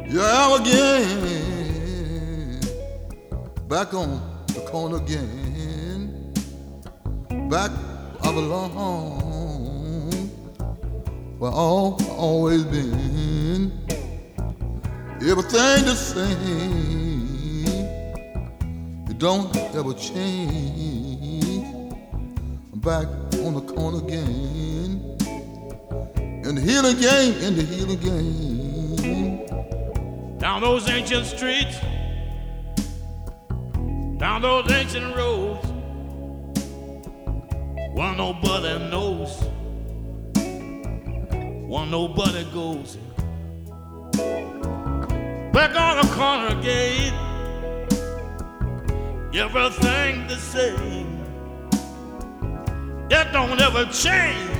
Here I am again, back on the corner again, back where I belong, where I've always been. Everything the same, it don't ever change. I'm back on the corner again, in the healing game, in the healing game. Down those ancient streets, down those ancient roads, one nobody knows, one nobody goes. Back on the corner again, everything the same, that don't ever change.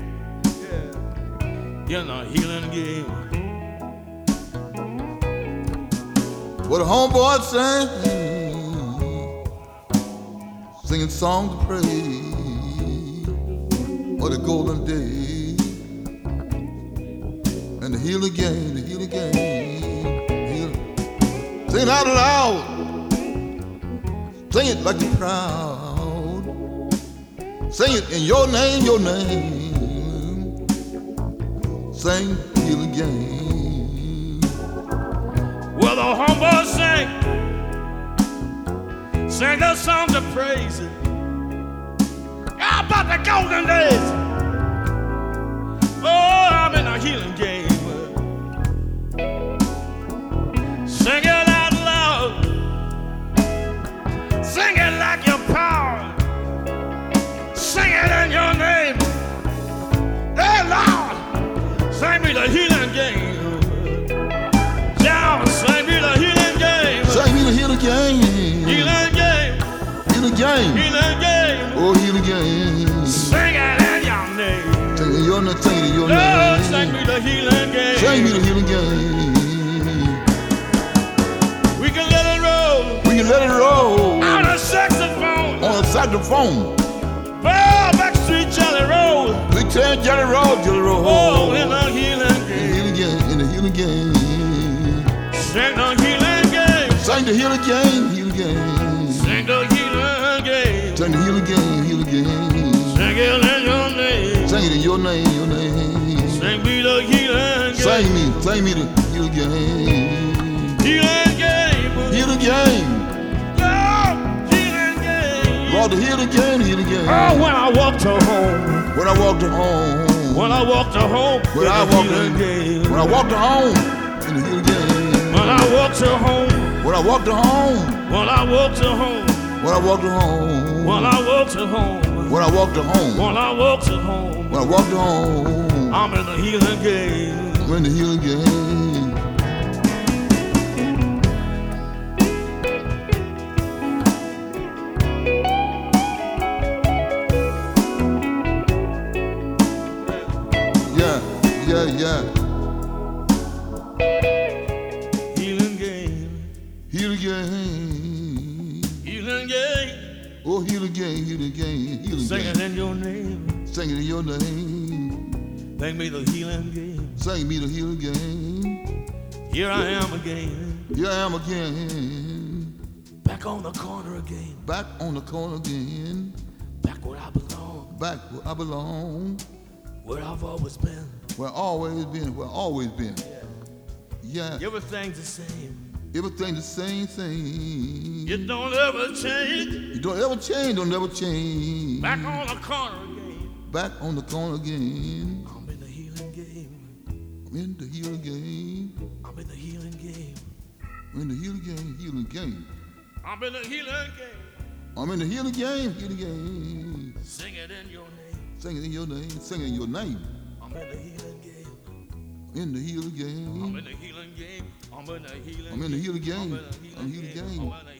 In the healing game. What a homeboy sang, singing songs of praise for the golden day, and the healing game, the healing game. Sing it out loud, sing it like you're proud, sing it in your name, your name. Sing the healing game. Well, the humble sing the songs of praise. How about the golden days? Oh, I'm in a healing game. Sing it out loud. Sing it like your power. Sing it in your name. Hey, Lord, sing me the healing game. Yeah, sing me the healing game. Sing me the healing game. Healing game. Healing game. Healing game. Oh, healing game. Sing it in your name. Sing it in your name. Sing it in your Lord, name. sing me the healing game. Sing me the healing game. We can let it roll. We can let it roll. On a saxophone. On a saxophone. Oh, Backstreet Jelly Roll. Big Ten Jelly Roll, Jelly Roll. Oh, in the healing game. In the healing game. Sing the healing game. Sing the healing game, healing game. Sing the healing game. Sing the healing game, healing game. Sing it in your name. Sing it in your name, your name. Sing me the healing game. Sing me the healing game. Healing game. Healing game. Lord, healing game. Lord, the healing game, healing game. Oh, when I walked to home. When I walked to home. When I walked to home. When I walked to game. When I walked to home. In the healing game. When I walked to home. When I walked to home. When I walked to home. When I walked to home. When I walked to home. When I walked to home. When I walked to home. When I walked to home. I'm in the healing game. I'm in the healing game. Yeah. Healing game. Healing game. Healing game. Oh, healing game, healing game, healing Sing game. it in your name. Sing it in your name. Sing me the healing game. Sing me the healing game. Here I am again. Here I am again. Back on the corner again. Back on the corner again. Back where I belong. Back where I belong. Where I've always been. Where I always been. Where I always been. Yeah. Everything's the same. Everything the same thing. It don't ever change. You don't ever change, don't ever change. Back on the corner again. Back on the corner again. I'm in the healing game. I'm in the healing game. I'm in the healing game. I'm in the healing game, healing game. I'm in the healing game. I'm in the healing game, healing game. Sing it in your name. Sing it in your name, sing it in your name. I'm in the healing game. In the healing game. I'm in the healing game. I'm in the healing game. I'm in the healing game. I'm in the I'm in the healing game. I'm in the